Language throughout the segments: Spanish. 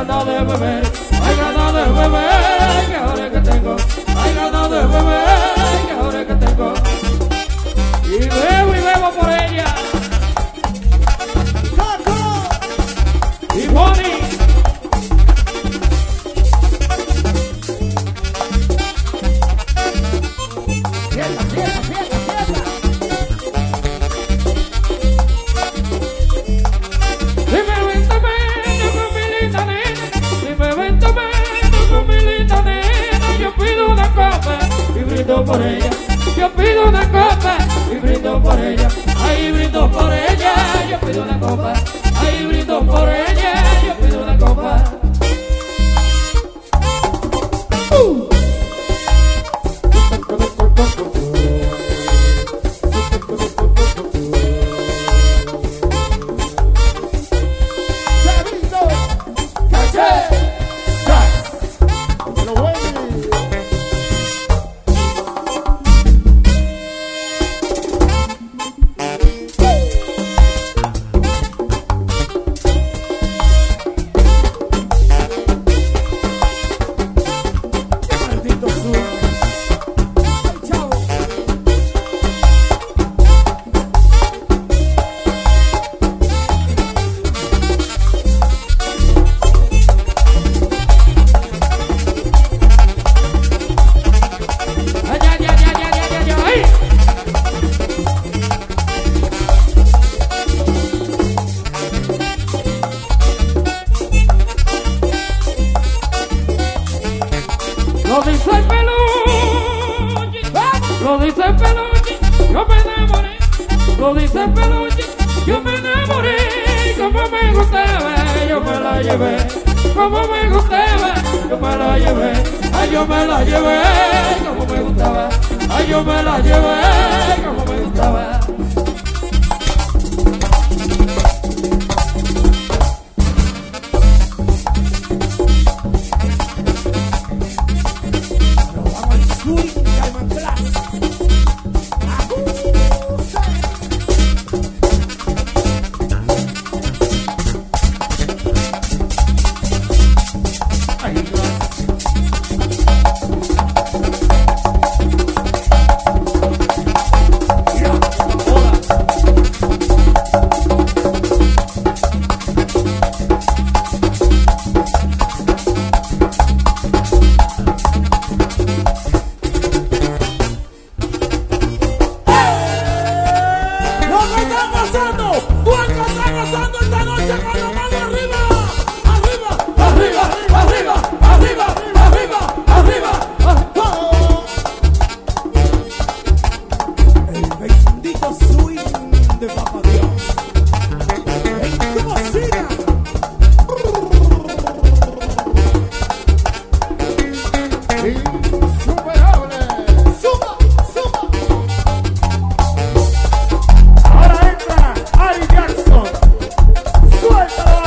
ganas de beber, hay ganas de beber, que ahora que tengo, hay ganas de beber, que ahora que tengo. Y bebo por ella. Y Bonnie. Fiesta, fiesta, fiesta, fiesta. Si me ven tomando con mi linda nena, si me ven tomando con mi linda nena, yo pido una copa y brindo por ella. Yo pido una copa y brindo por ella. Ahí brindo por ella, yo pido una copa. Ahí brindo por ella, yo pido una copa. Lo dice el Peluche, lo dice el Peluche, yo me enamoré. Lo dice el Peluche, yo me enamoré. Como me gustaba, yo me la llevé. Como me gustaba, yo me la llevé. Ay, yo me la llevé, como me gustaba. Ay, yo me la llevé, como me gustaba. Ahora entra Ari Jackson. Suéltalo.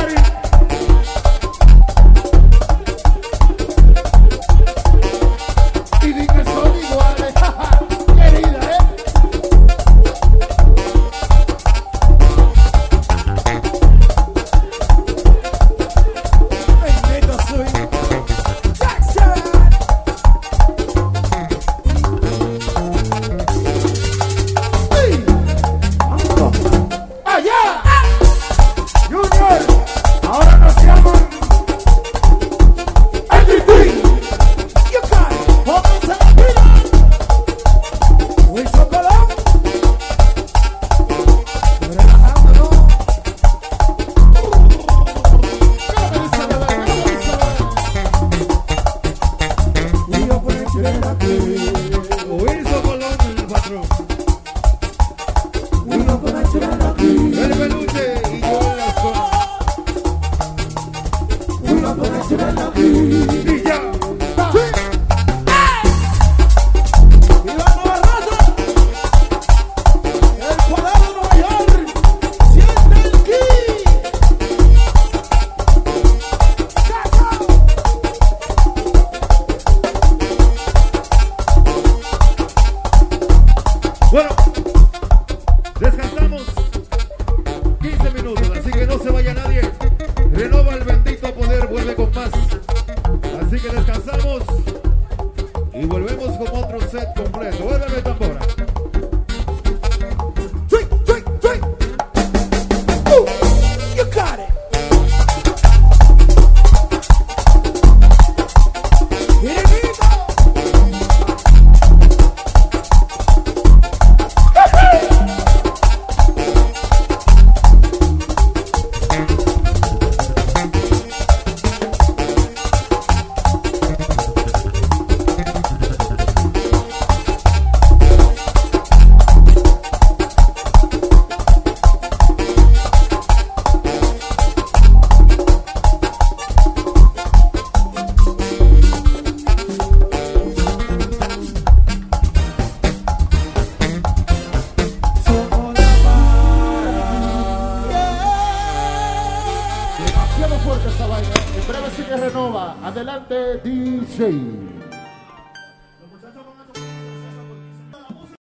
Nova. Adelante, DJ.